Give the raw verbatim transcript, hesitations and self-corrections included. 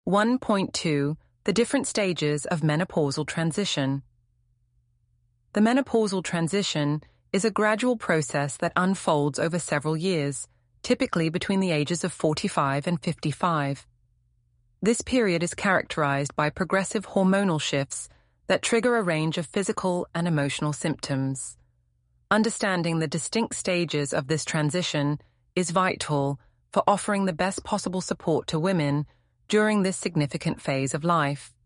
one point two The different stages of menopausal transition. The menopausal transition is a gradual process that unfolds over several years, typically between the ages of forty-five and fifty-five. This period is characterized by progressive hormonal shifts that trigger a range of physical and emotional symptoms. Understanding the distinct stages of this transition is vital for offering the best possible support to women during this significant phase of life.